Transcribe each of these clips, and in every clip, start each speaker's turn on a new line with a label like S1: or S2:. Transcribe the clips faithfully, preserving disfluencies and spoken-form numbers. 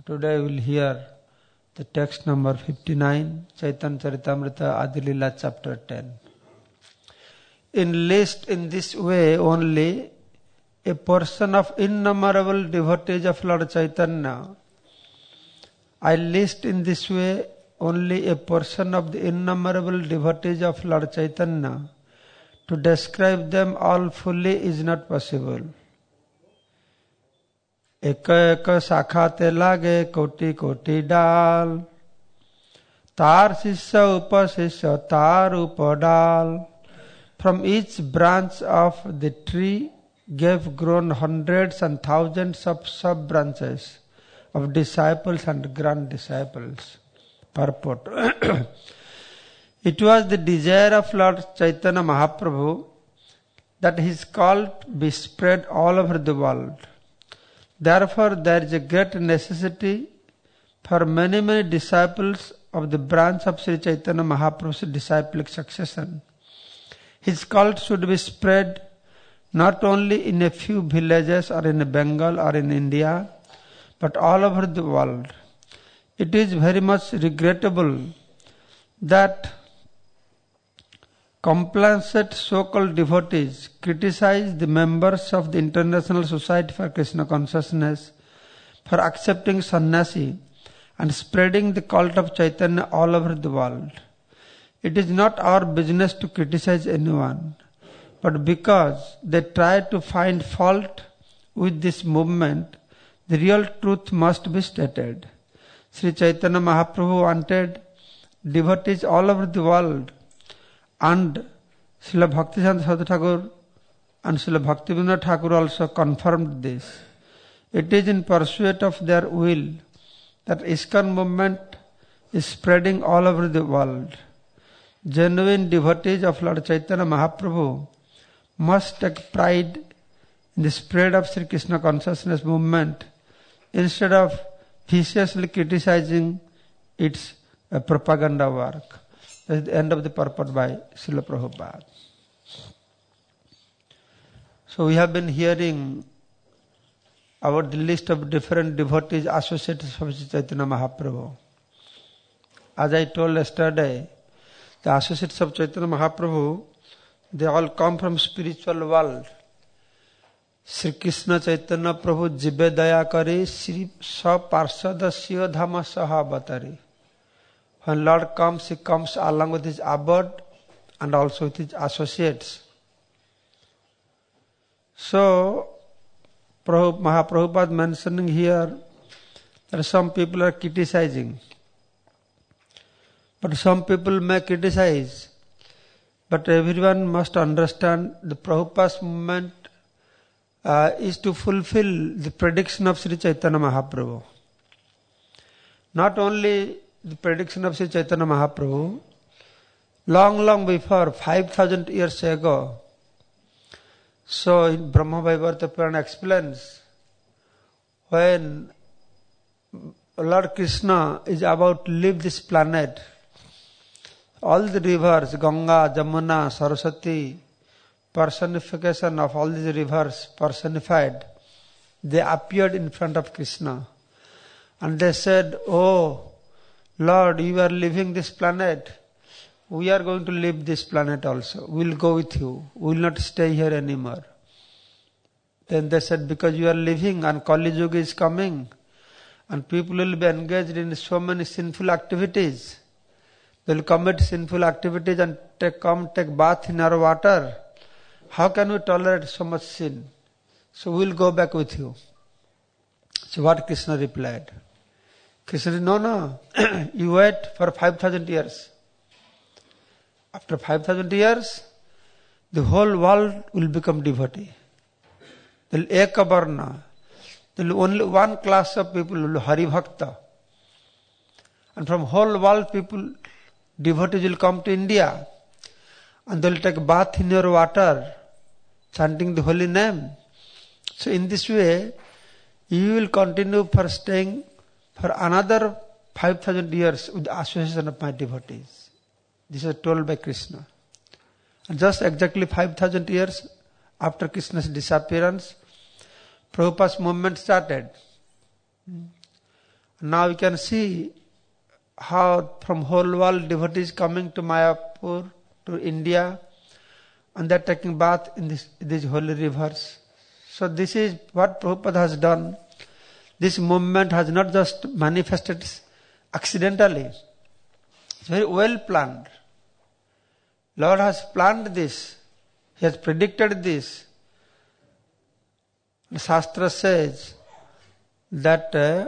S1: Today we will hear the text number fifty-nine, Chaitanya Charitamrita Adilila chapter ten. Enlist in this way only a portion of innumerable devotees of Lord Chaitanya. I list in this way only a portion of the innumerable devotees of Lord Chaitanya. To describe them all fully is not possible. एक एक शाखा ते लागे कोटि कोटि डाल, तार शिष्य उपशिष्य तार उपडाल. From each branch of the tree gave grown hundreds and thousands of sub branches of disciples and grand disciples. Purport. It was the desire of Lord Chaitanya Mahaprabhu that his cult be spread all over the world. Therefore, there is a great necessity for many, many disciples of the branch of Sri Chaitanya Mahaprabhu's disciplic succession. His cult should be spread not only in a few villages or in Bengal or in India, but all over the world. It is very much regrettable that complacent so-called devotees criticize the members of the International Society for Krishna Consciousness for accepting sannyasi and spreading the cult of Chaitanya all over the world. It is not our business to criticize anyone, but because they try to find fault with this movement, the real truth must be stated. Sri Chaitanya Mahaprabhu wanted devotees all over the world, and Srila Bhaktisiddhanta Saraswati Thakur and Srila Bhaktivinoda Thakur also confirmed this. It is in pursuit of their will that ISKCON movement is spreading all over the world. Genuine devotees of Lord Chaitanya Mahaprabhu must take pride in the spread of Sri Krishna consciousness movement instead of viciously criticizing its uh, propaganda work. That is the end of the purport by Srila Prabhupada. So we have been hearing about the list of different devotees associated with Chaitanya Mahaprabhu. As I told yesterday, the associates of Chaitanya Mahaprabhu, they all come from spiritual world. Sri Krishna Chaitanya Prabhu jibe daya kari Sri sa parsada siya dhama saha avatari. When Lord comes, he comes along with his abode and also with his associates. So, Mahaprabhupada mentioning here that some people are criticizing. But some people may criticize. But everyone must understand the Prabhupada's movement uh, is to fulfill the prediction of Sri Chaitanya Mahaprabhu. Not only the prediction of Sri Chaitanya Mahaprabhu, long, long before, five thousand years ago. So in Brahma Vaivarta Purana explains, when Lord Krishna is about to leave this planet, all the rivers, Ganga, Jamuna, Saraswati, personification of all these rivers personified, they appeared in front of Krishna. And they said, "Oh, Lord, you are leaving this planet. We are going to leave this planet also. We will go with you. We will not stay here anymore." Then they said, because you are leaving and Kali Yuga is coming and people will be engaged in so many sinful activities. They will commit sinful activities and take, come take bath in our water. How can we tolerate so much sin? So we will go back with you. So what Krishna replied? Krishna said, no, no, you wait for five thousand years. After five thousand years, the whole world will become devotee. There will be Eka Varna. There will be only one class of people, will be Hari Bhakta. And from whole world people, devotees will come to India. And they will take bath in your water, chanting the holy name. So in this way, you will continue for staying for another five thousand years with the association of my devotees. This is told by Krishna. And just exactly five thousand years after Krishna's disappearance, Prabhupada's movement started. Now we can see how from whole world devotees coming to Mayapur, to India, and they're taking bath in this, these holy rivers. So this is what Prabhupada has done. This movement has not just manifested accidentally. It's very well planned. Lord has planned this. He has predicted this. The Shastra says that uh,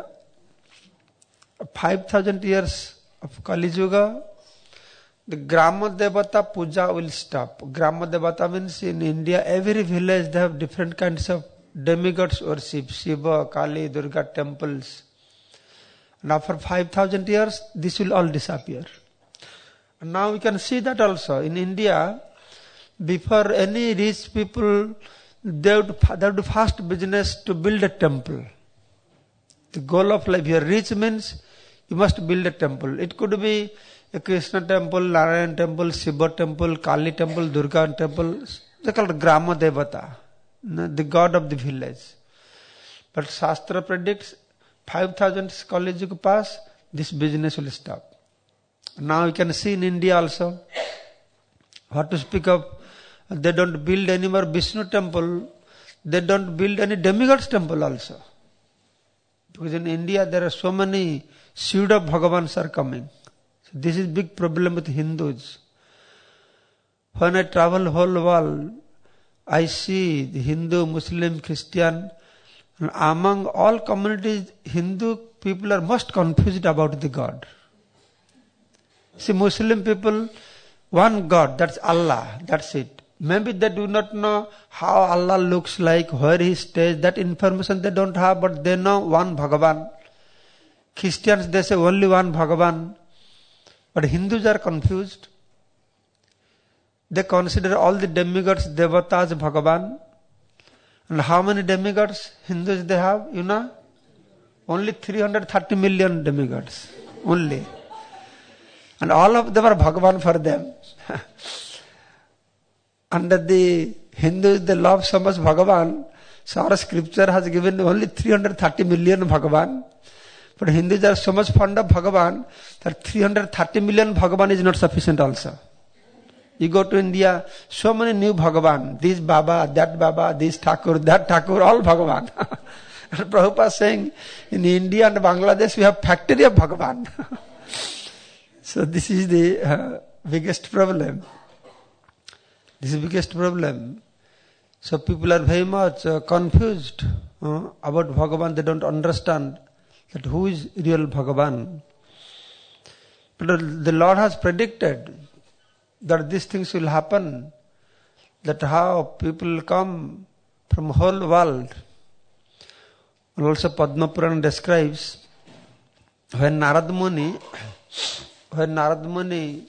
S1: five thousand years of Kali Yuga, the Grama Devata puja will stop. Grama Devata means in India, every village they have different kinds of demigods worship. Shiva, Kali, Durga temples. Now for five thousand years, this will all disappear. And now we can see that also. In India, before any rich people, they would, they would first business to build a temple. The goal of life here, rich means you must build a temple. It could be a Krishna temple, Narayan temple, Shiva temple, Kali temple, Durga temple. They call it Grama Devata, the god of the village. But Shastra predicts five thousand Kali Yuga pass, this business will stop. Now you can see in India also, what to speak of, they don't build any more Vishnu temple, they don't build any demigods temple also. Because in India there are so many pseudo Bhagavans are coming. So this is big problem with Hindus. When I travel whole world, I see the Hindu, Muslim, Christian, and among all communities, Hindu people are most confused about the God. See, Muslim people, one God, that's Allah, that's it. Maybe they do not know how Allah looks like, where He stays, that information they don't have, but they know one Bhagavan. Christians, they say only one Bhagavan. But Hindus are confused. They consider all the demigods, devatas, Bhagavan. And how many demigods Hindus they have, you know? Only three hundred thirty million demigods. Only. And all of them are Bhagavan for them. And the Hindus, they love so much Bhagavan. So our scripture has given only three hundred thirty million Bhagavan. But Hindus are so much fond of Bhagavan that three hundred thirty million Bhagavan is not sufficient also. You go to India, so many new Bhagavan. This Baba, that Baba, this Thakur, that Thakur, all Bhagavan. And Prabhupada is saying, in India and Bangladesh we have factory of Bhagavan. So this is the uh, biggest problem. This is the biggest problem. So people are very much uh, confused uh, about Bhagavan. They don't understand that who is real Bhagavan. But the Lord has predicted that these things will happen. That how people come from whole world. And also Padma Purana describes when Narad Muni When Narad Muni,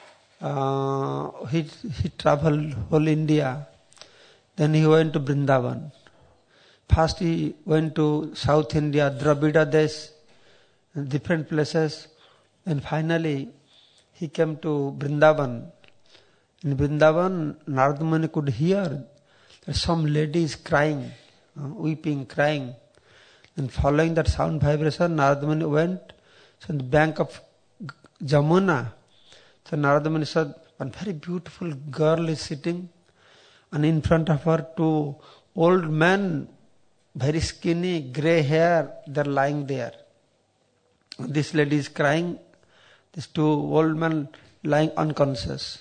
S1: uh, he, he traveled whole India, then he went to Vrindavan. First he went to South India, Dravida Desh, different places. And finally he came to Vrindavan. In Vrindavan, Narad Muni could hear that some lady is crying, uh, weeping, crying. And following that sound vibration, Narad Muni went to the bank of Jamuna. So Narada Muni said, one very beautiful girl is sitting, and in front of her two old men, very skinny, grey hair, they're lying there. This lady is crying, these two old men lying unconscious.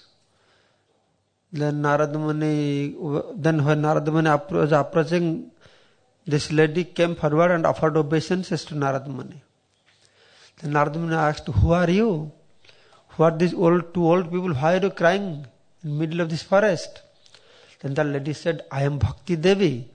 S1: Then Narada Muni, then when Narada Muni was approaching, this lady came forward and offered obeisances to Narada Muni. Then Narada Muni asked, who are you? Who are these old, two old people? Why are you crying in the middle of this forest? Then the lady said, I am Bhakti Devi.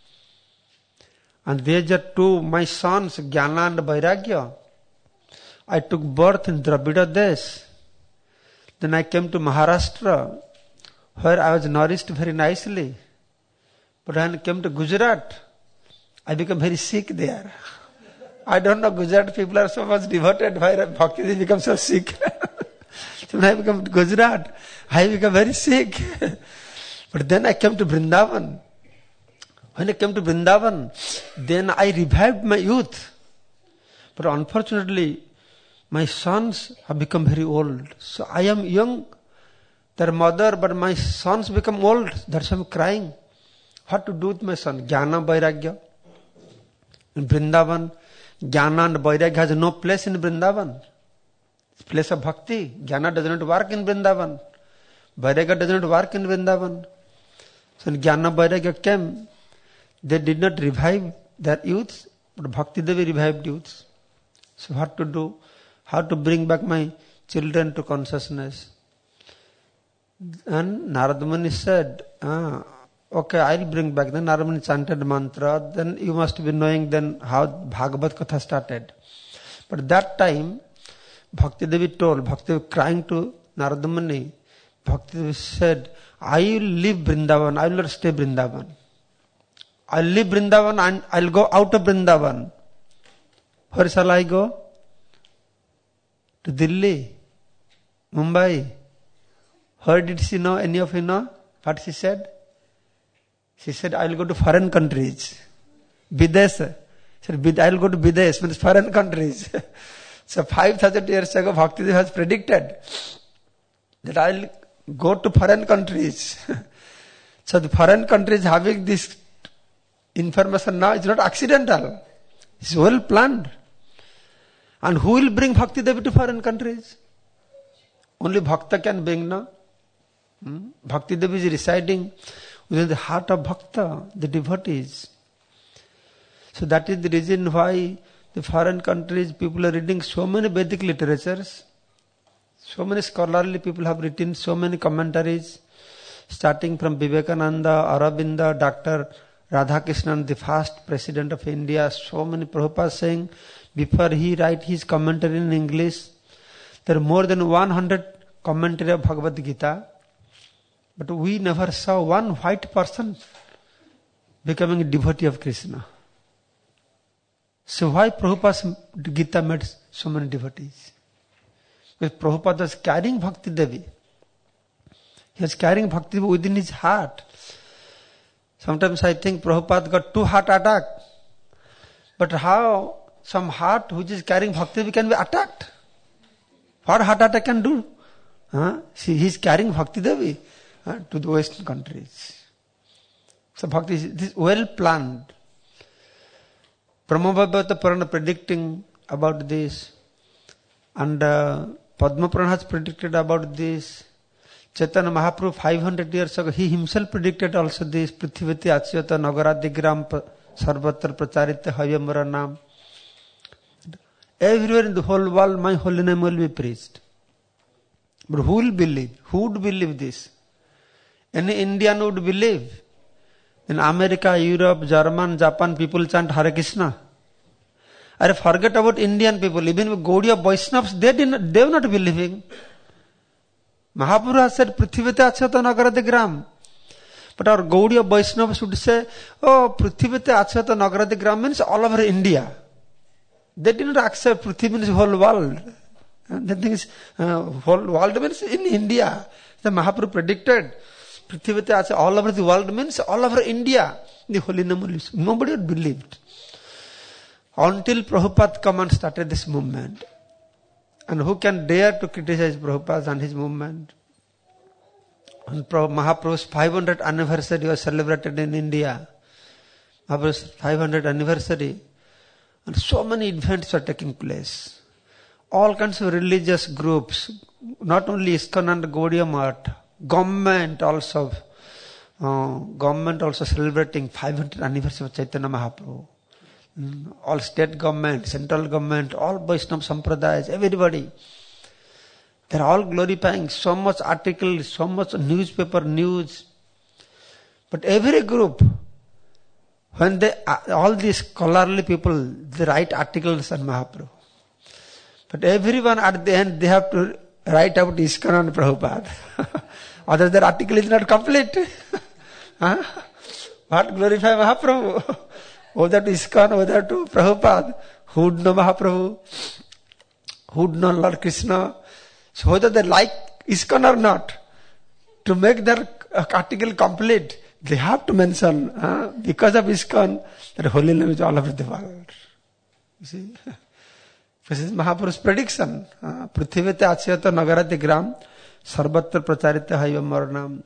S1: And these are two my sons, Jnana and Vairagya. I took birth in Dravida Desh. Then I came to Maharashtra, where I was nourished very nicely. But when I came to Gujarat, I became very sick there. I don't know, Gujarat people are so much devoted, why Bhakti Devi become so sick. So when I became to Gujarat, I became very sick. But then I came to Vrindavan. When I came to Vrindavan, then I revived my youth. But unfortunately, my sons have become very old. So I am young, their mother, but my sons become old. That's why I'm crying. What to do with my son? Jnana Vairagya. In Vrindavan, Jnana and Vairagya has no place in Vrindavan. It's place of bhakti. Jnana does not work in Vrindavan. Vairagya does not work in Vrindavan. So when Jnana Vairagya came, they did not revive their youths, but Bhakti Devi revived youths. So what to do? How to bring back my children to consciousness? And Narada Muni said, ah, okay, I'll bring back. Then Narada Muni chanted mantra. Then you must be knowing then how Bhagavad Katha started. But that time, Bhakti Devi told, Bhakti Devi crying to Narada Muni, Bhakti Devi said, I will leave Vrindavan, I will not stay Vrindavan. I'll leave Vrindavan and I'll go out of Vrindavan. Where shall I go? To Delhi, Mumbai. Where did she know? Any of you know what she said? She said, I'll go to foreign countries. Videsh. She said, I'll go to Videsh, means foreign countries. So five thousand years ago, Bhakti Devi has predicted that I'll go to foreign countries. So the foreign countries having this information now is not accidental. It's well planned. And who will bring Bhakti Devi to foreign countries? Only Bhakta can bring, no? Hmm? Bhakti Devi is residing within the heart of Bhakta, the devotees. So that is the reason why the foreign countries, people are reading so many Vedic literatures. So many scholarly people have written so many commentaries, starting from Vivekananda, Aurobindo, Doctor Radhakrishnan, the first president of India. So many Prabhupada saying, before he write his commentary in English, there are more than one hundred commentary of Bhagavad Gita. But we never saw one white person becoming a devotee of Krishna. So why Prabhupada's Gita made so many devotees? Because Prabhupada was carrying Bhakti Devi. He was carrying Bhakti Devi within his heart. Sometimes I think Prabhupada got two heart attack. But how some heart which is carrying Bhakti Devi can be attacked? What heart attack can do? Huh? See, he is carrying Bhakti Devi uh, to the Western countries. So Bhakti is this well planned. Brahmavibhata Purana predicting about this. And uh, Padma Purana has predicted about this. Chaitanya Mahaprabhu five hundred years ago, he himself predicted also this. Prithivati Achyata Nagaradigram Sarvatra Pracharitya Hayamara Nam. Everywhere in the whole world, my holy name will be preached. But who will believe? Who would believe this? Any Indian would believe. In America, Europe, German, Japan, people chant Hare Krishna. I forget about Indian people. Even Gaudiya Vaishnavas, they did not, they were not believing. Mahaprabhu has said, Prithivati Achyata Nagaradigram. But our Gaudiya Vaishnavas would say, oh, Prithivati Achyata Nagaradigram means all over India. They did not accept Prithvi means whole world. The thing is, uh, whole world means in India. The Mahaprabhu predicted, Prithivati Achyata all over the world means all over India. The holy name, nobody had believed. Until Prabhupada come and started this movement. And who can dare to criticize Prabhupada and his movement? And Mahaprabhu's five hundredth anniversary was celebrated in India. Mahaprabhu's five hundredth anniversary. And so many events are taking place. All kinds of religious groups, not only ISKCON and Gaudiya Math, government also, uh, government also celebrating five hundredth anniversary of Chaitanya Mahaprabhu. Mm, all state government, central government, all Vaishnava Sampradayas, everybody. They're all glorifying so much articles, so much newspaper news. But every group, when they, all these scholarly people, they write articles on Mahaprabhu. But everyone at the end, they have to write out ISKCON and Prabhupada. Otherwise their article is not complete. Huh? What glorify Mahaprabhu? Whether to ISKCON, whether to Prabhupada. Who would know Mahaprabhu? Who would know Lord Krishna? So whether they like ISKCON or not, to make their article complete, they have to mention, uh, because of ISKCON, that holy name is all over the world. You see? This is Mahaprabhu's prediction. Prithivete achyata nagarati gram sarvatra pracharita haiva maranam.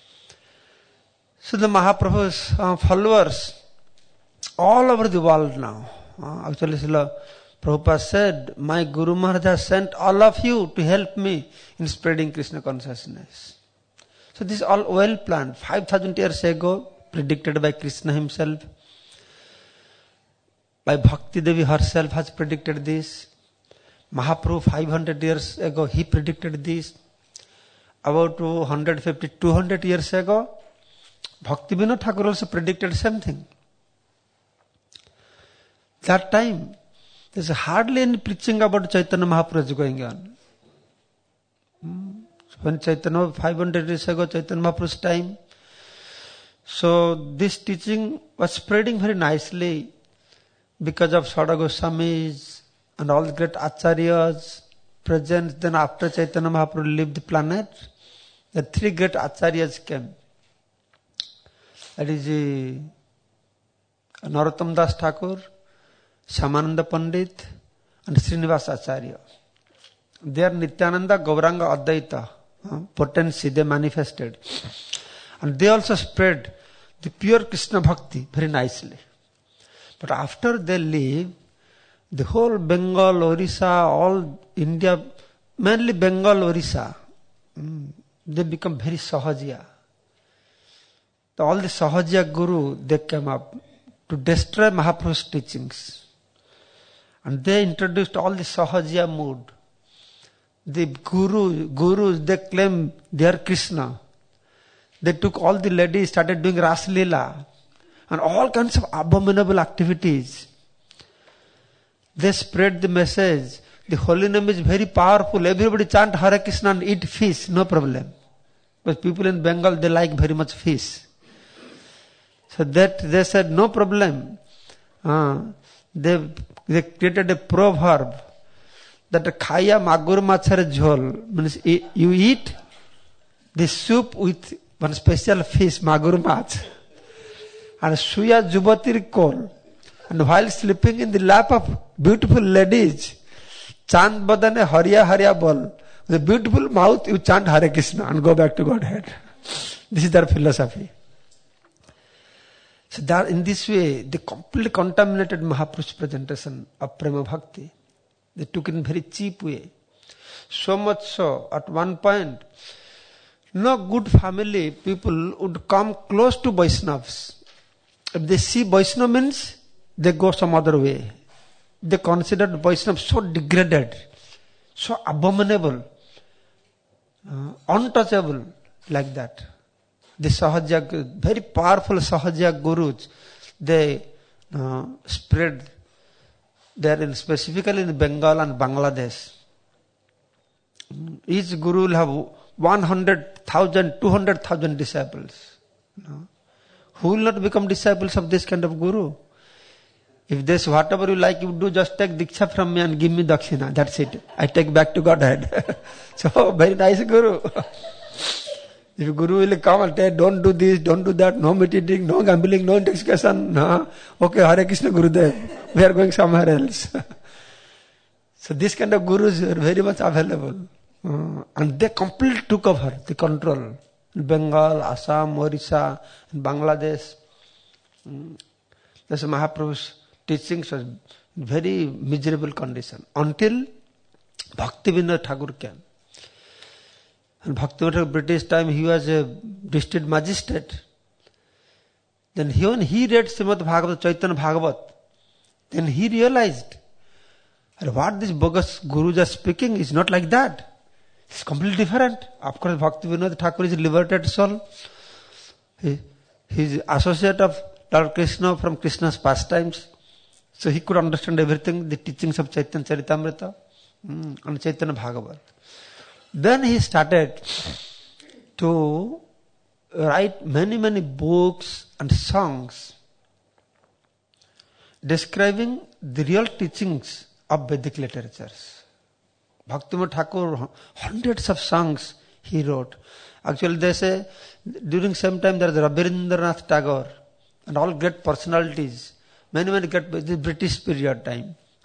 S1: So the Mahaprabhu's uh, followers all over the world now. Uh, actually, Srila Prabhupada said, my Guru Maharaj has sent all of you to help me in spreading Krishna consciousness. So this is all well planned. five thousand years ago, predicted by Krishna himself. By Bhakti Devi herself has predicted this. Mahaprabhu five hundred years ago, he predicted this. About one hundred fifty, two hundred years ago, Bhakti Vinod Thakur also predicted something. That time, there's hardly any preaching about Chaitanya Mahaprabhu going on. When Chaitanya, five hundred years ago, Chaitanya Mahaprabhu's time, so this teaching was spreading very nicely because of Sada Goswamis and all the great acharyas present. Then after Chaitanya Mahaprabhu left the planet, the three great acharyas came. That is uh, Narottam Das Thakur, Shyamananda Pandit and Srinivas Acharya. They are Nityananda, Gauranga, Advaita uh, potency they manifested. And they also spread the pure Krishna Bhakti very nicely. But after they leave, the whole Bengal, Orissa, all India, mainly Bengal, Orissa, mm, they become very Sahajiya. So all the Sahajiya Guru, they came up to destroy Mahaprabhu's teachings. And they introduced all the Sahajiya mood. The Guru, Gurus, they claim they are Krishna. They took all the ladies, started doing Ras Leela and all kinds of abominable activities. They spread the message. The holy name is very powerful. Everybody chant Hare Krishna and eat fish, no problem. Because people in Bengal, they like very much fish. So that they said, no problem. Uh, they, they created a proverb that Khaya Magur Machar Jhol means you eat the soup with one special fish, Magur Mach, and Suya Jubatir Kol. And while sleeping in the lap of beautiful ladies, chant Badane Hariya Hariya Bol. With a beautiful mouth, you chant Hare Krishna and go back to Godhead. This is their philosophy. So that in this way, they completely contaminated Mahaprabhu's presentation of Prema Bhakti. They took it in a very cheap way. So much so, at one point, no good family people would come close to Vaishnavas. If they see Vaishnava means, they go some other way. They considered Vaishnava so degraded, so abominable, uh, untouchable, like that. The Sahajiya, very powerful Sahajiya Gurus, they uh, spread there, in, specifically in Bengal and Bangladesh. Each Guru will have one hundred thousand, two hundred thousand disciples. You know. Who will not become disciples of this kind of Guru? If this, whatever you like, you do, just take Diksha from me and give me Dakshina. That's it. I take back to Godhead. So, very nice Guru. If Guru will come and tell, don't do this, don't do that, no meditating, no gambling, no intoxication. No. Okay, Hare Krishna Gurudev. We are going somewhere else. So this kind of Gurus are very much available. Uh, and they completely took over the control. In Bengal, Assam, Orissa, in Bangladesh. Um, this Mahaprabhu's teachings was in very miserable condition. Until Bhakti Vinod Thakur came. And Bhakti Vinod Thakur, British time, he was a district magistrate. Then he, when he read Srimad Bhagavad, Chaitanya Bhagavat, then he realized, what these bogus Gurus are speaking is not like that. It's completely different. Of course, Bhakti Vinod Thakur is a liberated soul. He, he is associate of Lord Krishna from Krishna's pastimes. So he could understand everything, the teachings of Chaitanya Charitamrita mm, and Chaitanya Bhagavat. Then he started to write many, many books and songs describing the real teachings of Vedic literatures. Bhaktivinoda Thakur, hundreds of songs he wrote. Actually, they say during same time there is Rabindranath Tagore and all great personalities, many, many great, the British period time,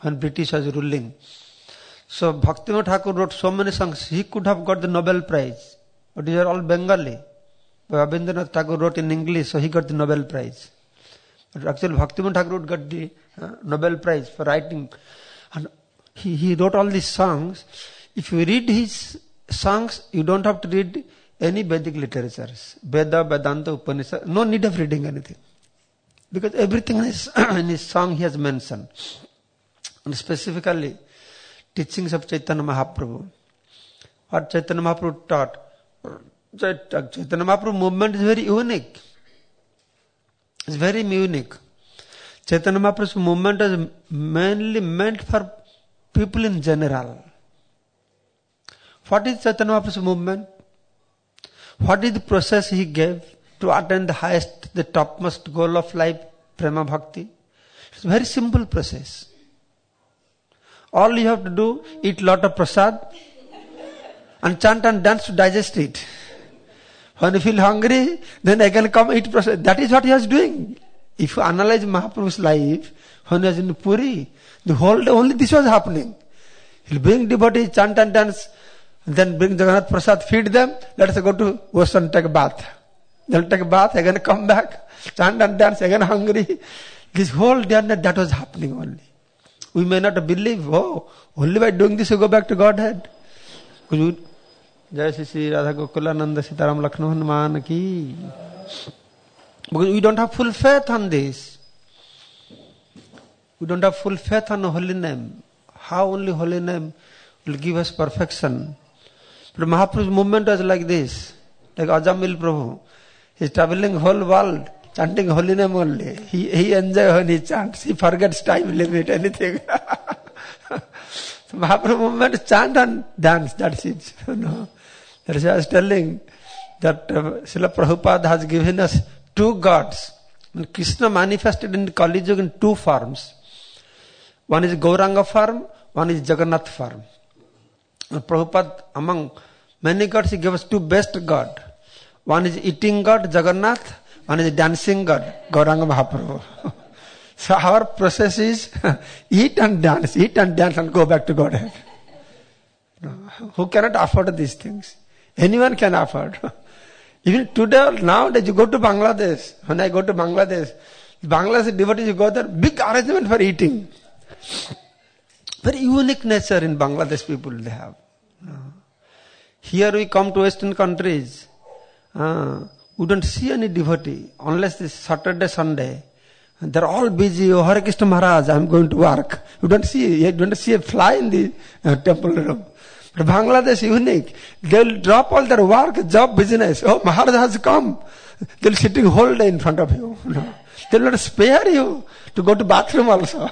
S1: when British was ruling. So Bhaktivinoda Thakur wrote so many songs. He could have got the Nobel Prize. But these are all Bengali. But Rabindranath Tagore wrote in English, so he got the Nobel Prize. But actually Bhaktivinoda Thakur got the uh, Nobel Prize for writing. And he, he wrote all these songs. If you read his songs, you don't have to read any Vedic literatures. Veda, Vedanta, Upanishad. No need of reading anything. Because everything is in his song he has mentioned. And specifically, teachings of Chaitanya Mahaprabhu. What Chaitanya Mahaprabhu taught. Chaitanya Mahaprabhu movement is very unique. It's very unique. Chaitanya Mahaprabhu's movement is mainly meant for people in general. What is Chaitanya Mahaprabhu's movement? What is the process he gave to attain the highest, the topmost goal of life, Prema Bhakti? It's a very simple process. All you have to do, eat lot of prasad and chant and dance to digest it. When you feel hungry, then again come eat prasad. That is what he was doing. If you analyze Mahaprabhu's life, when he was in Puri, the whole day only this was happening. He'll bring devotees, chant and dance, then bring Jagannath Prasad, feed them, let us go to ocean, take a bath. Then take a bath, again come back, chant and dance, again hungry. This whole day and night, that was happening only. We may not believe, oh, only by doing this you go back to Godhead. Jai Shri Radha Gokulananda Sitaram Lakshmana Hanuman ki. Because we don't have full faith on this. We don't have full faith on the holy name. How only holy name will give us perfection? But Mahaprabhu's movement was like this. Like Ajamil Prabhu. He's traveling whole world, chanting holy name only. He, he enjoys when he chants. He forgets time limit, anything. So Mahaprabhu movement, chant and dance, that's it. You know. That's why I was telling that uh, Srila Prabhupada has given us two gods. And Krishna manifested in Kali Yuga in two forms. One is Gauranga form, one is Jagannath form. And Prabhupada, among many gods, he gave us two best gods. One is eating god, Jagannath. One is dancing god, Gauranga Mahaprabhu. So our process is eat and dance, eat and dance and go back to Godhead. No. Who cannot afford these things? Anyone can afford. Even today, nowadays, you go to Bangladesh. When I go to Bangladesh, Bangladesh devotees, you go there, big arrangement for eating. Very unique nature in Bangladesh people they have. Here we come to Western countries. Uh, we don't see any devotee unless it's Saturday, Sunday. They're all busy. Oh, Hare Krishna Maharaj, I'm going to work. You don't see, you don't see a fly in the uh, temple room. But Bangladesh is unique. They'll drop all their work, job, business. Oh, Maharaj has come. They'll be sitting whole day in front of you. No. They'll not spare you to go to bathroom also.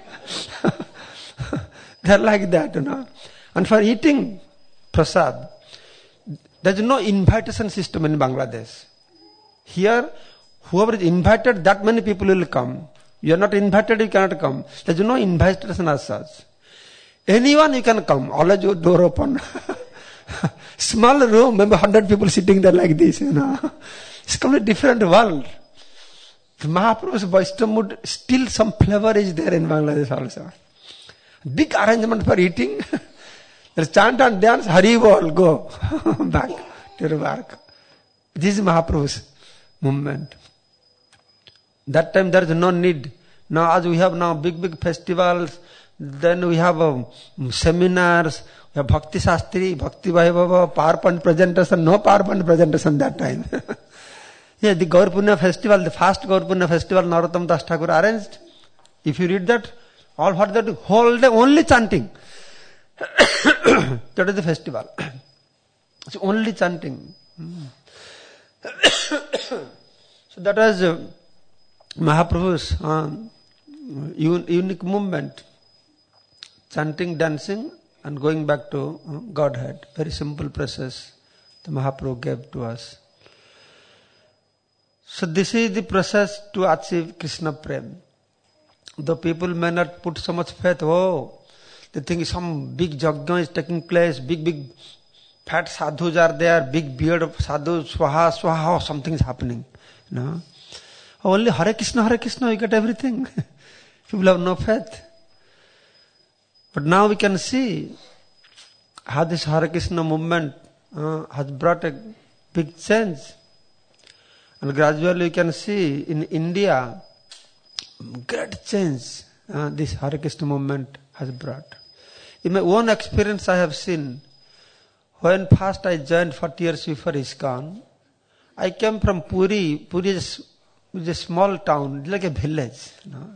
S1: They're like that, you know. And for eating prasad, there's no invitation system in Bangladesh. Here, whoever is invited, that many people will come. You are not invited, you cannot come. There's no invitation as such. Anyone you can come, always your door open. Small room, maybe one hundred people sitting there like this, you know. It's a completely different world. The Mahaprabhu's Vaishnava mood, still some flavor is there in Bangladesh also. Big arrangement for eating. There's chant and dance, Hari Bol, go back to your work. This is Mahaprabhu's movement. That time there is no need. Now as we have now big, big festivals, then we have um, seminars, we have Bhakti Shastri, Bhakti Vaibhava, PowerPoint presentation, no PowerPoint presentation that time. Yeah, the Gaur Punya festival, the first Gaur Punya festival, Narottam Das Thakur arranged. If you read that, all what they do, whole day only chanting. That is the festival. It's only chanting. So that was uh, Mahaprabhu's uh, un- unique movement. Chanting, dancing and going back to uh, Godhead. Very simple process the Mahaprabhu gave to us. So this is the process to achieve Krishna Prem. Though people may not put so much faith, oh, they think some big yajna is taking place, big, big fat sadhus are there, big beard of sadhus, swaha, swaha, oh, something is happening. No? Only Hare Krishna, Hare Krishna, you get everything. People have no faith. But now we can see how this Hare Krishna movement uh, has brought a big change. And gradually you can see in India, great change uh, this Hare Krishna movement has brought. In my own experience I have seen, when first I joined forty years before ISKCON, I came from Puri. Puri is, is a small town, like a village. You know.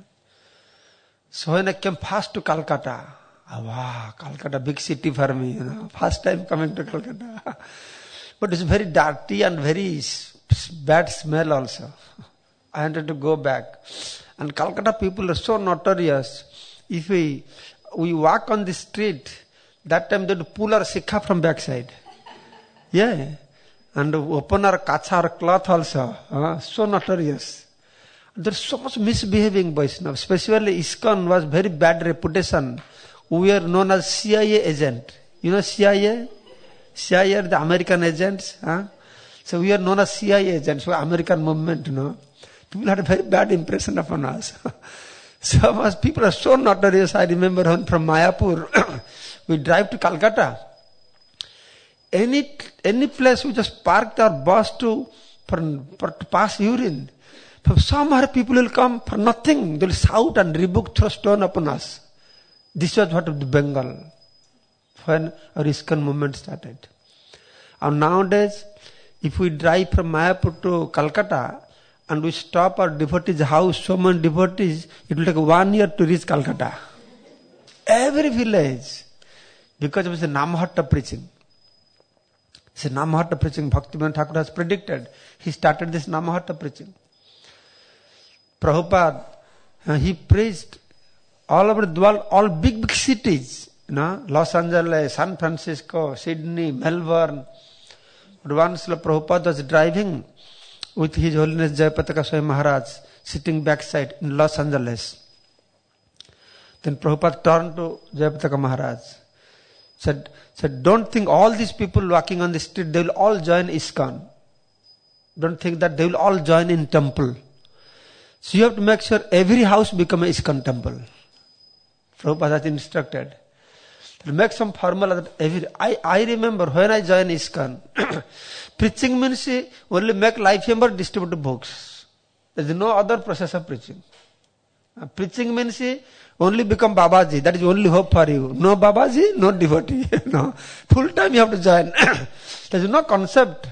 S1: So when I came first to Calcutta, oh, wow, Calcutta, big city for me, you know, first time coming to Calcutta. But it's very dirty and very bad smell also. I wanted to go back. And Calcutta people are so notorious. If we we walk on the street, that time they would pull our sikha from backside. Yeah. And open our kacha, our cloth also. Uh, so notorious. There's so much misbehaving Vaishnava. Especially ISKCON was very bad reputation. We were known as C I A agent. You know C I A? C I A are the American agents. Huh? So we are known as C I A agents, so American movement, you know. People had a very bad impression upon us. So much people are so notorious. I remember when from Mayapur, we drive to Calcutta. Any any place we just parked our bus to, for, for to pass urine. Some other people will come for nothing. They will shout and rebuke, throw stone upon us. This was what of the Bengal when our ISKCON movement started. And nowadays, if we drive from Mayapur to Calcutta and we stop our devotees' house, so many devotees, it will take one year to reach Calcutta. Every village, because of the Namahatta preaching. The Namahatta preaching, Bhaktivinoda Thakur has predicted. He started this Namahatta preaching. Prabhupada, uh, he preached all over the world, all big, big cities. You know, Los Angeles, San Francisco, Sydney, Melbourne. But once Prabhupada was driving with His Holiness Jayapataka Swami Maharaj, sitting backside in Los Angeles. Then Prabhupada turned to Jayapataka Maharaj. Said, said, don't think all these people walking on the street, they will all join ISKCON. Don't think that they will all join in temple. So you have to make sure every house become a ISKCON temple. Prabhupada has instructed. To make some formula that every, I, I remember when I joined ISKCON, preaching means only make life member distribute books. There is no other process of preaching. Uh, preaching means only become Babaji. That is only hope for you. No Babaji, no devotee. No. Full time you have to join. There is no concept.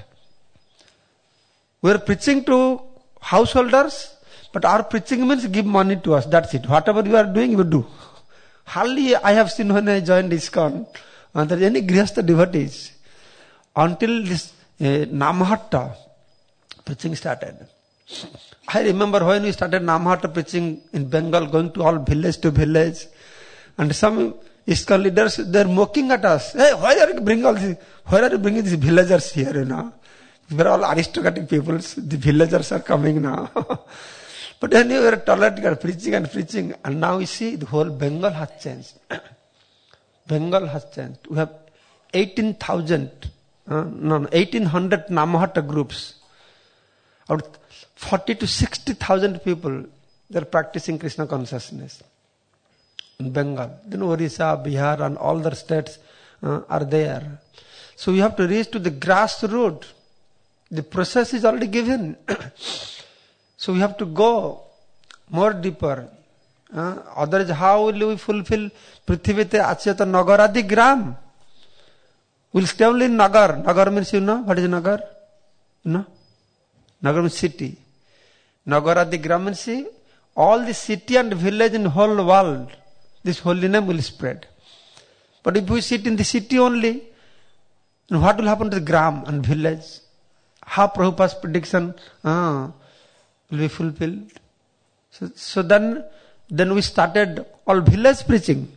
S1: We are preaching to householders, but our preaching means give money to us. That's it. Whatever you are doing, you do. Hardly I have seen when I joined ISKCON, uh, there is any Grihastha devotees. Until this uh, Namahatta preaching started. I remember when we started Namahatta preaching in Bengal, going to all village to village, and some ISKCON leaders, they are mocking at us. Hey, why are you bringing all these, why are you bringing these villagers here, you know? We are all aristocratic people, the villagers are coming now. But then we were tolerating preaching and preaching, and now you see the whole Bengal has changed. Bengal has changed. We have eighteen thousand, uh, no, eighteen hundred Namahatta groups. Out forty to sixty thousand people, they are practicing Krishna consciousness in Bengal. Then Orissa, Bihar and all the states uh, are there. So we have to reach to the grassroots. The process is already given. So we have to go more deeper. Uh, otherwise, how will we fulfill Prithivite Achyata Nagaradi Gram? We'll stay only in Nagar. Nagar means, you know, what is Nagar? You know? Nagar means city. Nagaradi Gram means all the city and village in the whole world, this holy name will spread. But if we sit in the city only, then what will happen to the gram and village? How Prabhupada's prediction uh, will be fulfilled? So, so then, then we started all village preaching.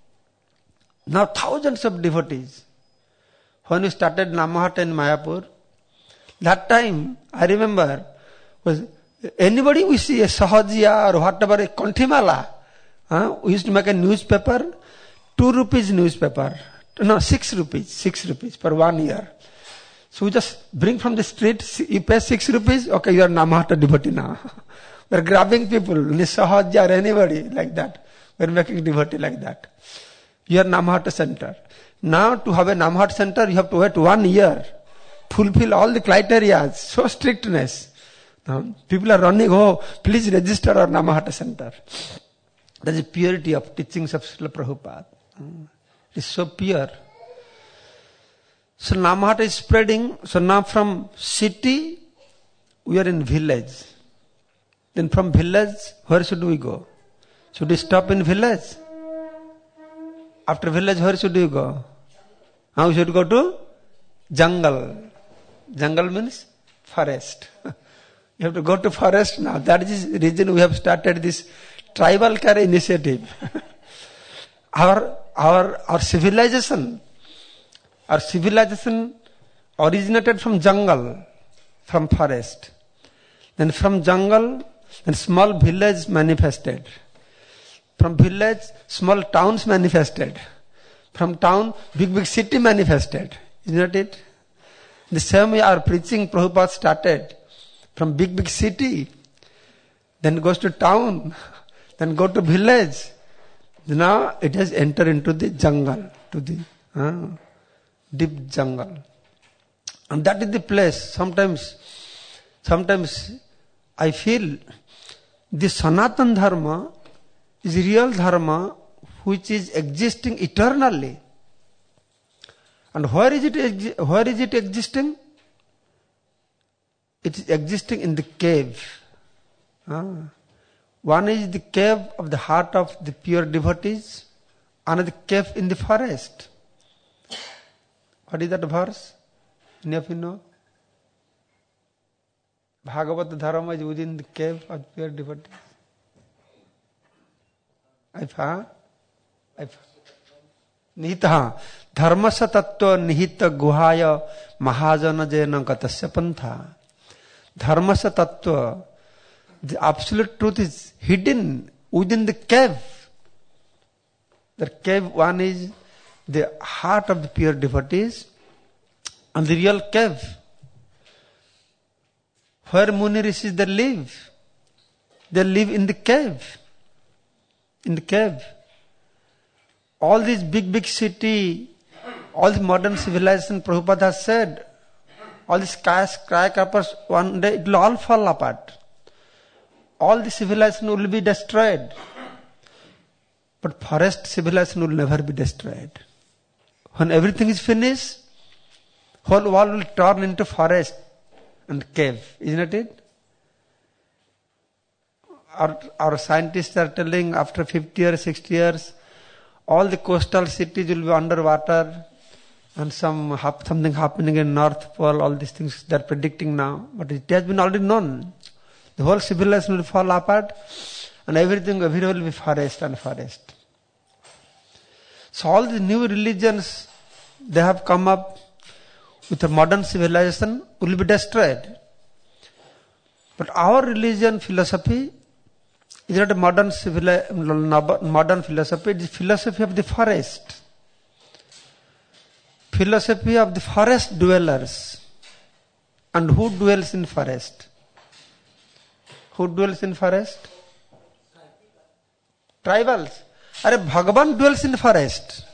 S1: Now thousands of devotees. When we started Namahatta in Mayapur, that time, I remember, was anybody we see a Sahajiya or whatever, a Kanthimala, uh, we used to make a newspaper, two rupees newspaper. No, six rupees, six rupees for one year. So we just bring from the street, you pay six rupees, okay, you are Namahatta devotee now. We are grabbing people, Sahajiya or anybody like that. We are making devotee like that. your Namahata center. Now to have a Namahata center, you have to wait one year. Fulfill all the criteria. So strictness. Now, people are running, oh, please register our Namahata center. That is purity of teachings of Srila Prabhupada. It is so pure. So Namahata is spreading. So now from city, we are in village. Then from village, where should we go? Should we stop in village? After village, where should we go? Now we should go to jungle. Jungle means forest. You have to go to forest now. That is the reason we have started this tribal care initiative. our, our, our civilization, our civilization originated from jungle, from forest. Then from jungle, then small village manifested. From village, small towns manifested. From town, big, big city manifested. Isn't that it? The same way our preaching Prabhupada started. From big, big city, then goes to town, then go to village. Now it has entered into the jungle, to the uh, deep jungle. And that is the place. Sometimes, sometimes I feel the Sanatana Dharma is real Dharma which is existing eternally. And where is it, where is it existing? It is existing in the cave. Ah. One is the cave of the heart of the pure devotees, another cave in the forest. What is that verse? Any of you know? Bhagavad Dharma is within the cave of pure devotees. I found. I found. Nihita dharmasya tattva nihita guhaya mahajana jena gatasya pantha. Dharmasya tattva, the absolute truth is hidden within the cave. The cave, one is the heart of the pure devotees, and the real cave where Muni Rishis they live. They live in the cave. In the cave. All these big, big city, all the modern civilization, Prabhupada has said, all these skyscrapers, one day it will all fall apart. All the civilization will be destroyed. But forest civilization will never be destroyed. When everything is finished, whole world will turn into forest and cave. Isn't it? Our, our scientists are telling after fifty years, sixty years, all the coastal cities will be underwater, and some something happening in North Pole, all these things they are predicting now. But it has been already known. The whole civilization will fall apart, and everything, everywhere will be forest and forest. So all the new religions, they have come up with a modern civilization, will be destroyed. But our religion philosophy is not a modern civili- modern philosophy, it is philosophy of the forest. Philosophy of the forest dwellers. And who dwells in forest? Who dwells in forest? Tribals. Are Bhagavan dwells in forest.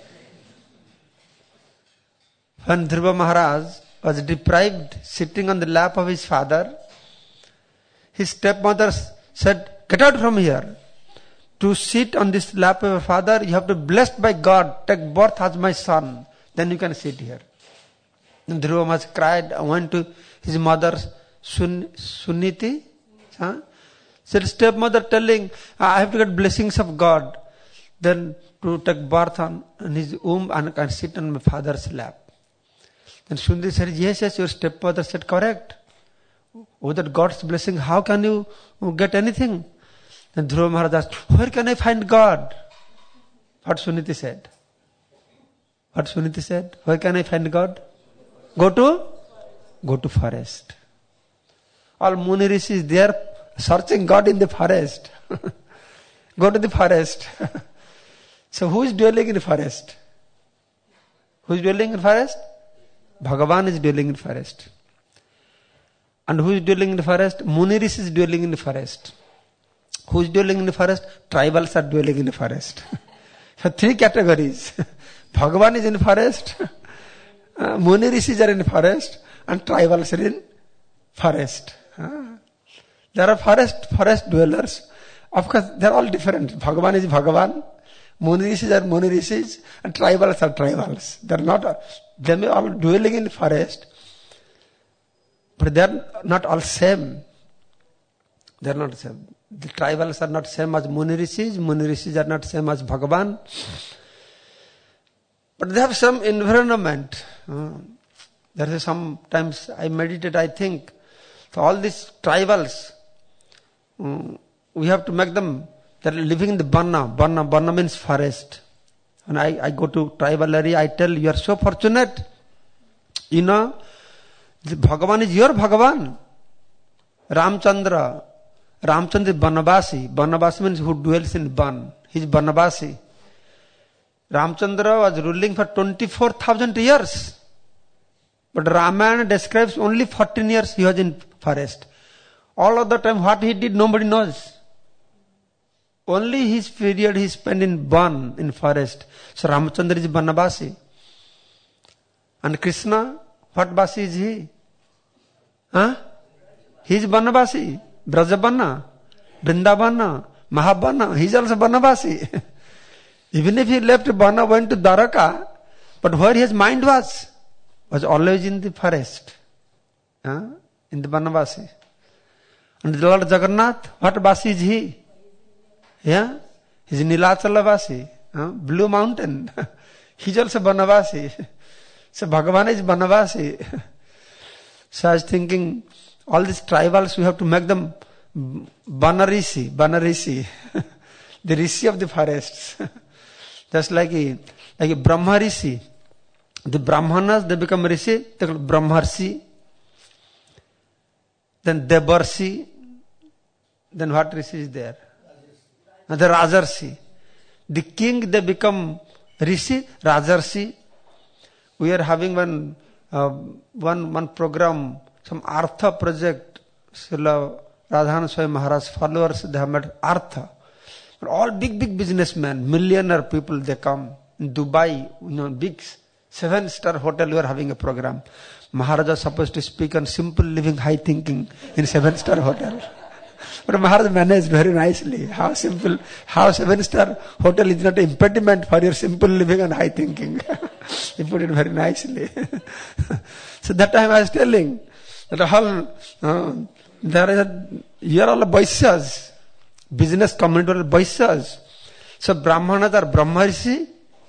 S1: When Dhruva Maharaj was deprived sitting on the lap of his father, his stepmother said, "Get out from here. To sit on this lap of your father, you have to be blessed by God. Take birth as my son. Then you can sit here." And Dhruva Maharaj cried and went to his mother, Sun, Suniti. Huh? Said stepmother telling, "I have to get blessings of God. Then to take birth on, on his womb and can sit on my father's lap." Then Suniti said, "Yes, yes, your stepmother said correct. Without God's blessing, how can you get anything?" Then Dhruva Maharaj asked, "Where can I find God?" What Suniti said? What Suniti said? "Where can I find God?" Go to? Go to forest. All Muni Rishis, they are searching God in the forest. Go to the forest. So who is dwelling in the forest? Who is dwelling in the forest? Bhagavan is dwelling in the forest. And who is dwelling in the forest? Muni Rishis is dwelling in the forest. Who is dwelling in the forest? Tribals are dwelling in the forest. So three categories. Bhagavan is in forest, uh, Muni Rishis are in forest, and tribals are in forest. Uh, there are forest forest dwellers. Of course, they are all different. Bhagavan is Bhagavan, Muni Rishis are Muni Rishis, and tribals are tribals. They are not. They may all dwelling in forest, but they are not all same. They are not same. The tribals are not same as Muni Rishis. Muni Rishis are not same as Bhagavan. But they have some environment. Uh, there is sometimes I meditate, I think, so all these tribals, um, we have to make them, they are living in the Banna. Banna, Banna means forest. When I, I go to tribal area, I tell you are so fortunate. You know, the Bhagavan is your Bhagavan. Ramchandra. Ramchandra is Banavasi. Banavasi means who dwells in Ban. He is Banavasi. Ramchandra was ruling for twenty-four thousand years. But Ramayana describes only fourteen years he was in forest. All of the time what he did nobody knows. Only his period he spent in Ban, in forest. So Ramchandra is Banavasi. And Krishna, what Basi is he? Huh? He is Banavasi. Brajabanna, Vrindavanna, Mahabana. He is also Banavasi. Even if he left Bana, went to Dwaraka, but where his mind was, was always in the forest, uh, in the Banavasi. And the Lord Jagannath, what Basi is he? Yeah, he is Nilachala Vasi, uh, Blue Mountain. He is also Banavasi. So Bhagavan is Banavasi. So I was thinking, all these tribals, we have to make them Banarishi, Banarishi, the Rishi of the forests. Just like a, like a Brahma Rishi. The Brahmanas, they become Rishi, they call Brahmarshi. Then Devarshi. Then what Rishi is there? The Rajarshi. The king, they become Rishi, Rajarshi. We are having one, uh, one, one program, some Artha project. Srila Radhana Swami Maharaj followers, they have made Artha. All big, big businessmen, millionaire people, they come. In Dubai, you know, big seven-star hotel, we are having a program. Maharaj is supposed to speak on simple living, high thinking in seven-star hotel. But Maharaj managed very nicely. How simple, how seven-star hotel is not an impediment for your simple living and high thinking. He put it very nicely. So that time I was telling that all, uh, there is a, you are all Vaishyas. Business community are Vaishyas. So Brahmanas are Brahmarishi.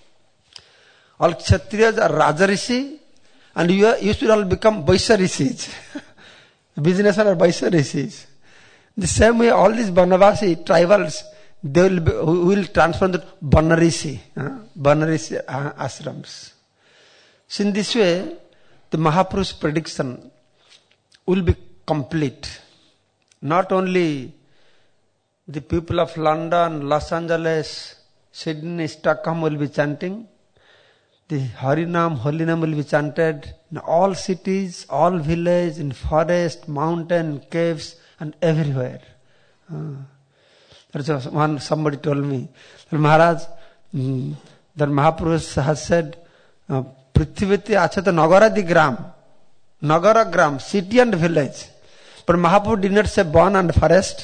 S1: All Kshatriyas are Rajarshi. And you, are, you should all become Vaishya Rishis. Businessmen are Vaishya Rishis. The same way all these Banavasi tribals, they will, be, will transform to Banarishi. Uh, Banarishi uh, ashrams. So in this way, the Mahapurush prediction will be complete. Not only the people of London, Los Angeles, Sydney, Stockholm will be chanting. The Harinam, Holy Name will be chanted in all cities, all villages, in forest, mountain, caves, and everywhere. Uh, that's one somebody told me. That Maharaj, um, that Mahapurush has said, uh, Prithiviti achata Nagaradi Gram. Nagara Gram, city and village. But Mahaprabhu did not say born and forest.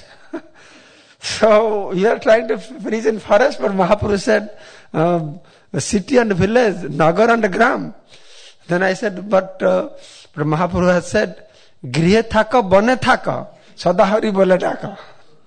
S1: So you are trying to preach in forest, but Mahaprabhu said um, city and village, Nagar and Gram. Then I said, but, uh, but Mahaprabhu has said, Grihe thaka, bone thaka, sadahari bole thaka.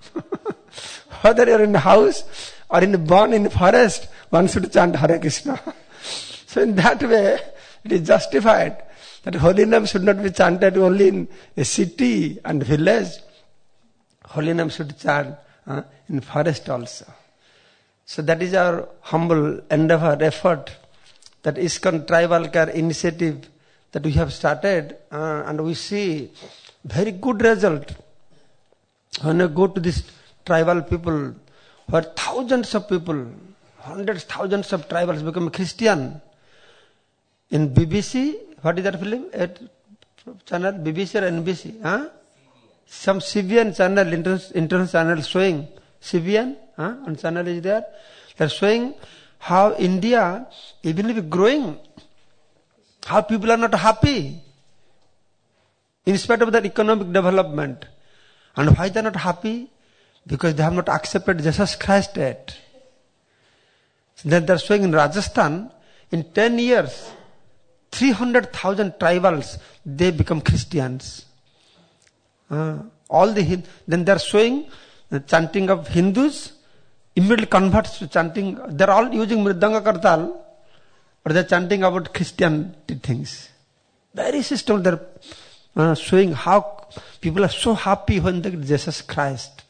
S1: Whether you are in the house or in the barn in the forest, one should chant Hare Krishna. So in that way, it is justified that holy name should not be chanted only in a city and village. Holy name should chant uh, in forest also. So that is our humble endeavor, effort, that ISKCON Tribal Care initiative that we have started, uh, and we see very good result. When you go to this tribal people, where thousands of people, hundreds, thousands of tribals become Christian. In B B C, what is that film? At channel, B B C or N B C? Huh? Some C B N channel, international channel showing, C B N, huh? On channel is there. They are showing how India, even if growing, how people are not happy in spite of their economic development. And why they are not happy? Because they have not accepted Jesus Christ yet. Then they are showing in Rajasthan, in ten years, three hundred thousand tribals, they become Christians. Uh, all the Then they are showing the chanting of Hindus, immediately converts to chanting. They are all using Mridanga Kartal, but they are chanting about Christian things. Very system, they are uh, showing how people are so happy when they get Jesus Christ.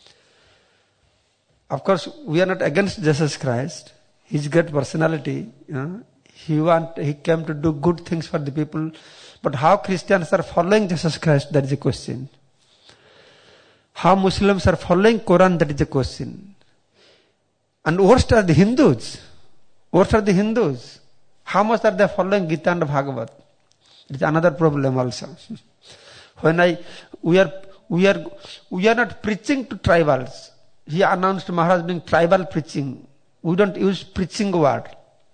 S1: Of course, we are not against Jesus Christ. His great personality. You know, he want, he came to do good things for the people. But how Christians are following Jesus Christ, that is a question. How Muslims are following Quran, that is a question. And worst are the Hindus. Worst are the Hindus. How much are they following Gita and Bhagavad? It is another problem also. When I, we are, we are, we are not preaching to tribals. He announced Maharaj doing tribal preaching. We don't use preaching word.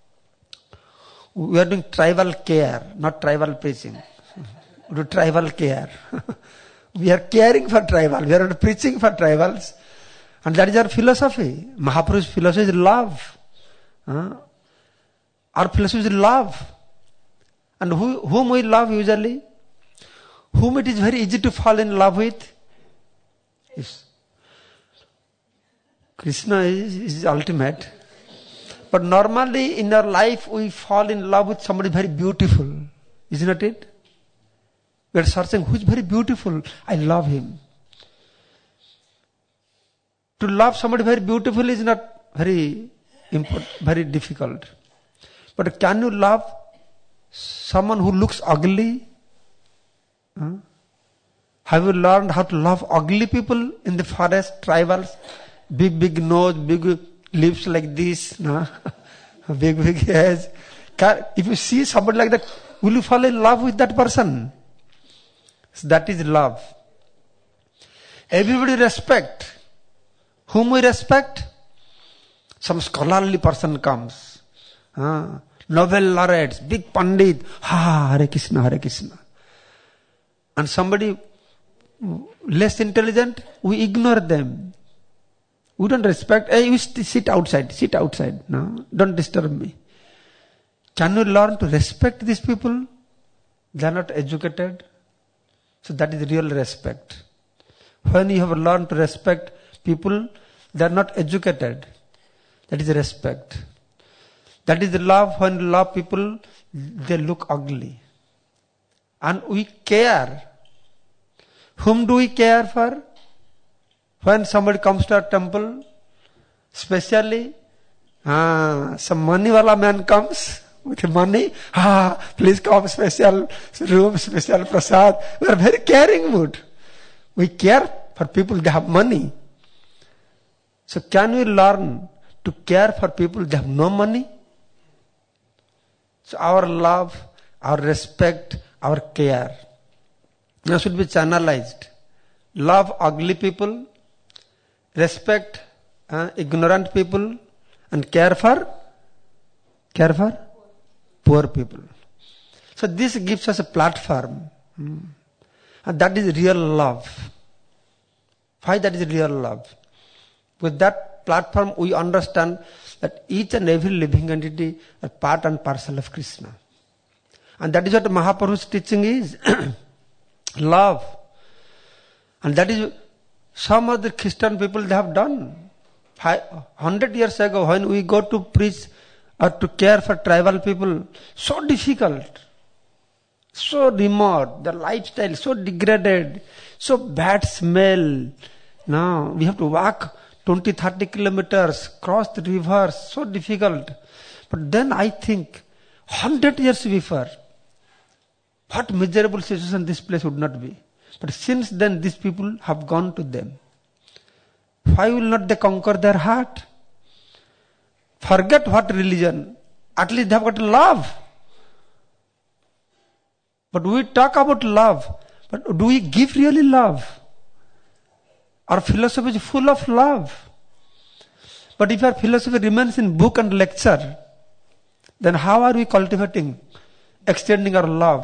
S1: We are doing tribal care, not tribal preaching. We do tribal care. We are caring for tribal. We are not preaching for tribals. And that is our philosophy. Mahaprabhu's philosophy is love. Uh, our philosophy is love. And who, whom we love usually? Whom it is very easy to fall in love with? Is Krishna is, is ultimate. But normally in our life we fall in love with somebody very beautiful. Isn't that it? We are searching who is very beautiful. I love him. To love somebody very beautiful is not very important, very difficult. But can you love someone who looks ugly? Huh? Have you learned how to love ugly people in the forest, tribals? Big, big nose, big lips like this, no? Big, big ears. If you see somebody like that, will you fall in love with that person? So that is love. Everybody respect. Whom we respect? Some scholarly person comes. Uh, Nobel laureates, big Pandit. Ha, Hare Krishna, Hare Krishna. And somebody less intelligent, we ignore them. We don't respect. Hey, you sit outside, sit outside. No, don't disturb me. Can you learn to respect these people? They are not educated. So that is real respect. When you have learned to respect people, they are not educated. That is respect. That is love. When you love people, they look ugly. And we care. Whom do we care for? When somebody comes to our temple, especially, ah, some money wala man comes with money, ah, please come, special room, special prasad. We are very caring mood. We care for people, they have money. So can we learn to care for people, they have no money? So our love, our respect, our care now should be channelized. Love ugly people, respect uh, ignorant people, and care for care for poor people. So this gives us a platform. Hmm. And that is real love. Why that is real love? With that platform we understand that each and every living entity are part and parcel of Krishna. And that is what Mahaprabhu's teaching is. Love. And that is some of the Christian people they have done. Five, hundred years ago when we go to preach or to care for tribal people, so difficult, so remote, the lifestyle so degraded, so bad smell. Now we have to walk twenty, thirty kilometers, cross the rivers, so difficult. But then I think, hundred years before, what miserable situation this place would not be. But since then these people have gone to them. Why will not they conquer their heart? Forget what religion. At least they have got love. But we talk about love. But do we give really love? Our philosophy is full of love. But if our philosophy remains in book and lecture, then how are we cultivating, extending our love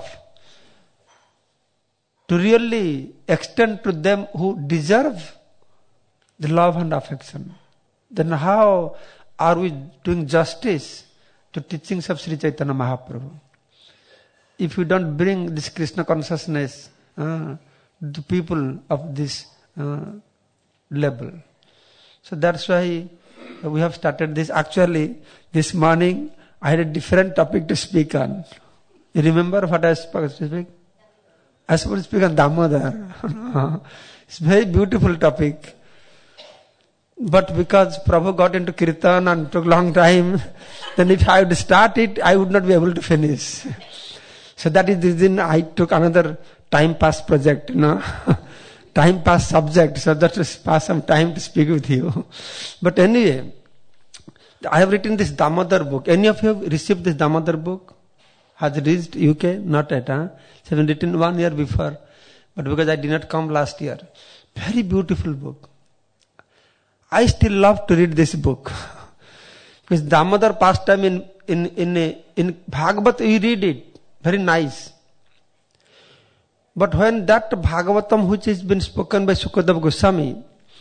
S1: to really extend to them who deserve the love and affection? Then how are we doing justice to teachings of Sri Chaitanya Mahaprabhu? If we don't bring this Krishna consciousness uh, to people of this uh, level. So that's why we have started this. Actually, this morning I had a different topic to speak on. You remember what I was supposed to speak? I was supposed to speak on Damodar. It's a very beautiful topic. But because Prabhu got into Kirtan and took long time, then if I would start it, I would not be able to finish. So that is the reason I took another time pass project, you know. Time pass subject, so that to pass some time to speak with you. But anyway, I have written this Damodar book. Any of you have received this Damodar book? Has reached U K? Not yet, huh? It's been written one year before. But because I did not come last year. Very beautiful book. I still love to read this book. Because Damodar pastime in, in, in, in Bhagavad, we read it. Very nice. But when that Bhagavatam which has been spoken by Sukadeva Goswami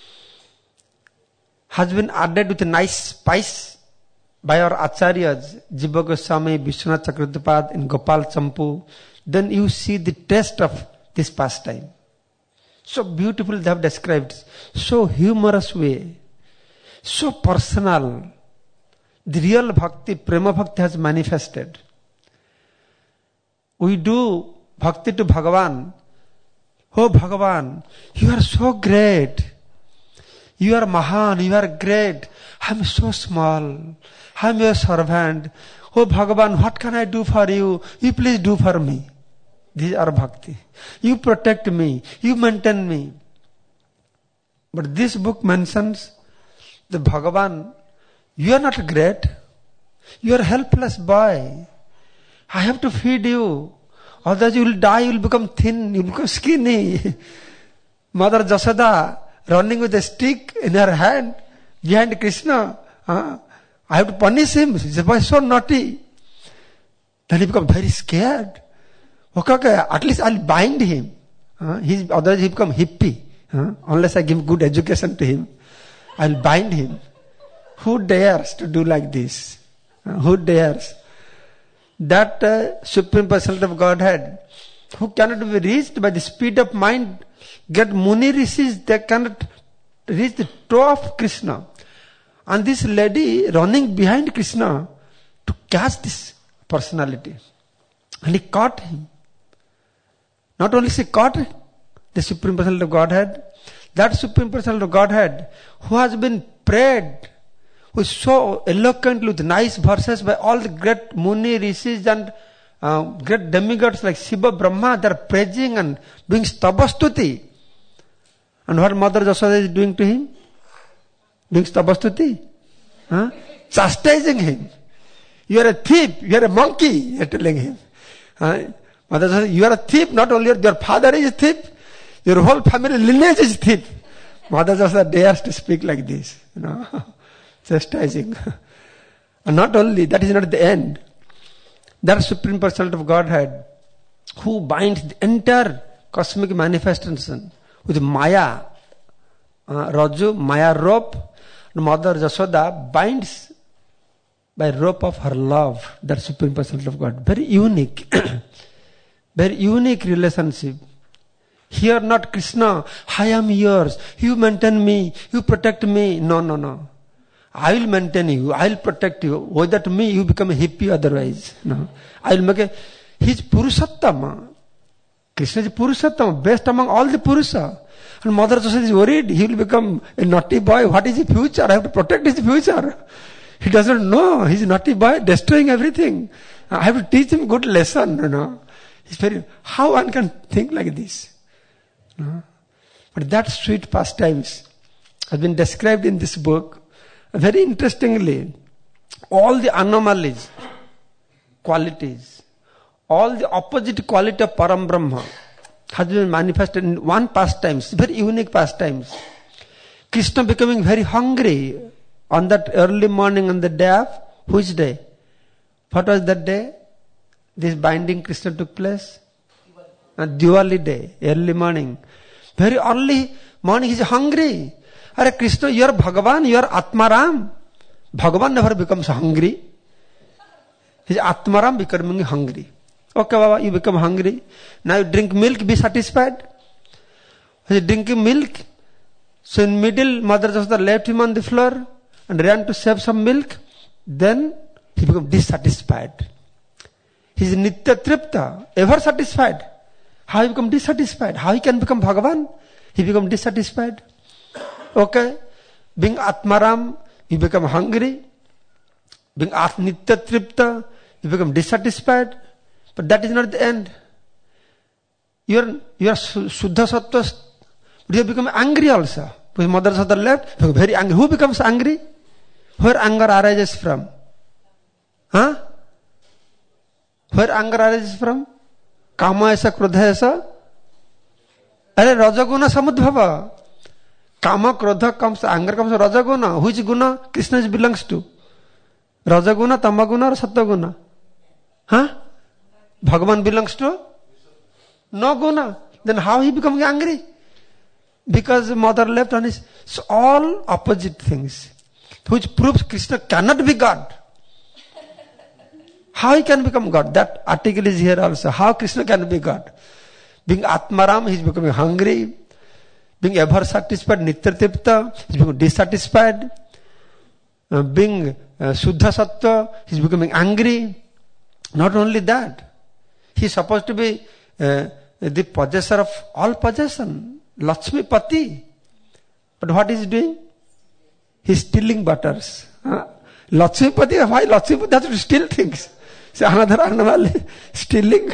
S1: has been added with a nice spice by our Acharyas, Jiva Goswami, Vishwanath Chakravartipad, in Gopal Champu, then you see the taste of this pastime. So beautiful they have described, so humorous way, so personal. The real bhakti, prema bhakti has manifested. We do bhakti to Bhagavan. Oh Bhagavan, you are so great. You are Mahan, you are great. I am so small. I am your servant. Oh Bhagavan, what can I do for you? You please do for me. These are bhakti. You protect me. You maintain me. But this book mentions the Bhagavan, you are not great. You are a helpless boy. I have to feed you. Otherwise you will die, you will become thin, you will become skinny. Mother Jashoda running with a stick in her hand behind Krishna. Uh, I have to punish him. This boy is so naughty. Then he becomes very scared. Okay, okay, at least I'll bind him. Uh, he's, otherwise he become hippie. Uh, unless I give good education to him. I'll bind him. Who dares to do like this? Uh, who dares? That uh, Supreme Personality of Godhead, who cannot be reached by the speed of mind, get Muni rishis, they cannot reach the toe of Krishna. And this lady running behind Krishna to catch this personality. And he caught him. Not only she caught the Supreme Personality of Godhead, that Supreme Personality of Godhead who has been prayed, who is so eloquently with nice verses by all the great Muni, Rishis and uh, great demigods like Shiva, Brahma, they are praising and doing Stabastuti. And what Mother Jashoda is doing to him? Doing Stabastuti? Huh? Chastising him. You are a thief, you are a monkey, you are telling him. Huh? Mother Jashoda, you are a thief, not only your father is a thief, your whole family lineage is thief. Mother Jashoda dares to speak like this, you know, chastising. And not only, that is not the end. That Supreme Personality of Godhead, who binds the entire cosmic manifestation with Maya, uh, Raju, Maya rope, and Mother Jashoda binds by rope of her love, that Supreme Personality of God. Very unique, very unique relationship. Here not Krishna, I am yours, you maintain me, you protect me. No, no, no. I will maintain you, I will protect you. Without me, you become a hippie otherwise. No. I will make a, he is Purushottama. Krishna is Purushottama, best among all the Purusha. And Mother Jashoda is worried, he will become a naughty boy. What is his future? I have to protect his future. He doesn't know, he is a naughty boy, destroying everything. I have to teach him good lesson, you know. He's very, how one can think like this? No? But that sweet pastimes has been described in this book. Very interestingly, all the anomalies, qualities, all the opposite quality of Param Brahma has been manifested in one pastimes, very unique pastimes. Krishna becoming very hungry On that early morning on the day of, which day? What was that day? This binding Krishna took place? Uh, Diwali day, early morning. Very early morning, he is hungry. Are Krishna, you are Bhagavan, you are Atmaram. Bhagavan never becomes hungry. He is Atmaram becoming hungry. Okay, Baba, you become hungry. Now you drink milk, be satisfied. He is drinking milk. So in middle, Mother Jasoda left him on the floor and ran to save some milk. Then he became dissatisfied. He is Nitya Tripta, ever satisfied. How he become dissatisfied? How he can become Bhagavan? He become dissatisfied. Okay. Being Atmaram, he become hungry. Being Nitya Tripta, he become dissatisfied. But that is not the end. You are, you are Shuddha Sattva, but you become angry also. Because Mother Jasoda left, very angry. Who becomes angry? Where anger arises from? Huh? Where anger arises from? Kama esa, krodha esa. Are Rajaguna samudbhava. Kama, krodha comes, anger comes from Rajaguna. Which guna Krishna belongs to? Rajaguna, Tamaguna or Sattaguna? Huh? Bhagavan belongs to? No guna. Then how he becoming angry? Because mother left on his, so all opposite things. Which proves Krishna cannot be God. How he can become God? That article is here also. How Krishna can be God? Being Atmaram, he is becoming hungry. Being ever satisfied, Nitya Tripta, he is becoming dissatisfied. Uh, being uh, Shuddha Sattva, he is becoming angry. Not only that, he is supposed to be uh, the possessor of all possession, Lakshmi Pati. But what is he doing? He is stealing butters. Huh? Lakshmi Pati, why Lakshmi Pati has to steal things? So another animal stealing.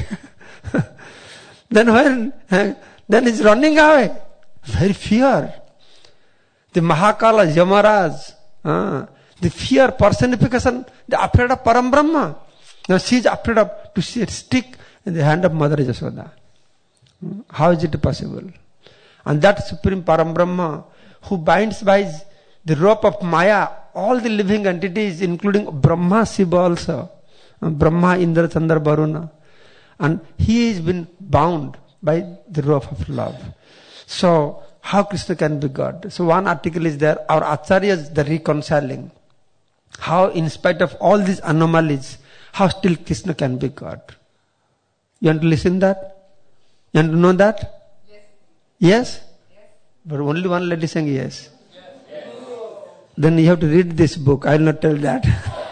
S1: Then when, uh, then he's running away. Very fear. The Mahakala, Yamaraj, uh, the fear personification, the afraid of Param Brahma. Now she is afraid of to see a stick in the hand of Mother Jasoda. How is it possible? And that Supreme Param Brahma, who binds by the rope of Maya all the living entities, including Brahma, Shiva also, Brahma, Indra, Chandra, Varuna, and he has been bound by the rope of love. So how Krishna can be God? So one article is there, our Acharyas, the reconciling. How in spite of all these anomalies, how still Krishna can be God? You want to listen that? You want to know that? Yes? Yes? Yes. But only one lady saying yes. Yes. Yes. Then you have to read this book. I will not tell that.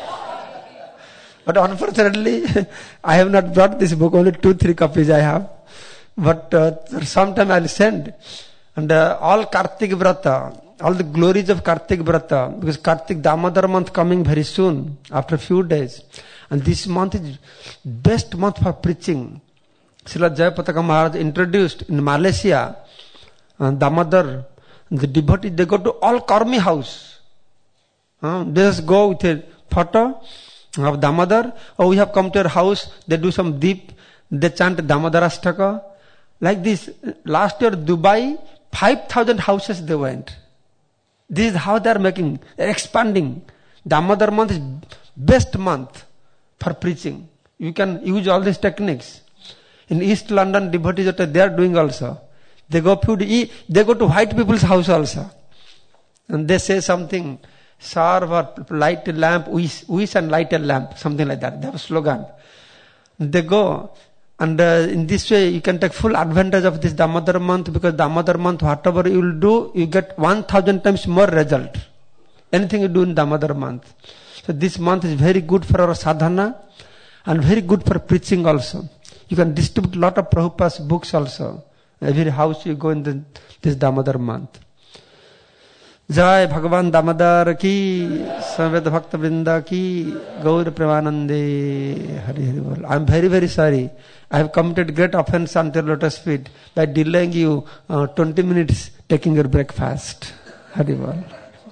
S1: But unfortunately, I have not brought this book. Only two, three copies I have. But uh, sometime I will send. And uh, all Kartik Vrata, all the glories of Kartik Vrata, because Kartik Damodar month coming very soon, after a few days. And this month is best month for preaching. Srila Jayapataka Maharaj introduced in Malaysia, uh, Damodar, the devotees, they go to all Karmi house. Uh, they just go with a photo of Damodar. Oh, we have come to your house. They do some deep, they chant Damodarastaka. Like this, last year Dubai, five thousand houses they went. This is how they are making, they are expanding. Damodar month is best month for preaching. You can use all these techniques. In East London, devotees, they are doing also. They go to they go to white people's house also. And they say something, serve or light a lamp, wish, wish and light a lamp, something like that. They have a slogan. They go, and uh, in this way you can take full advantage of this Damodar month, because Damodar month, whatever you will do, you get one thousand times more result. Anything you do in Damodar month. So this month is very good for our sadhana and very good for preaching also. You can distribute lot of Prabhupada's books also. Every house you go in the, this Damodar month. Jai Bhagavan Damodar ki, Samveda Bhakta Vrinda ki, Gaur Premanande, Hari Hari Bol. I am very very sorry. I have committed great offense until lotus feet by delaying you uh, twenty minutes taking your breakfast. Hari Bol.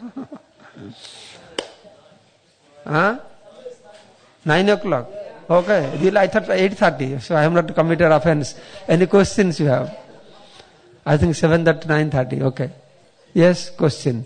S1: Huh? Nine o'clock. Okay. Really, I thought eight thirty. So I have not committed offense. Any questions you have? I think seven thirty, nine thirty. Okay. Yes, question.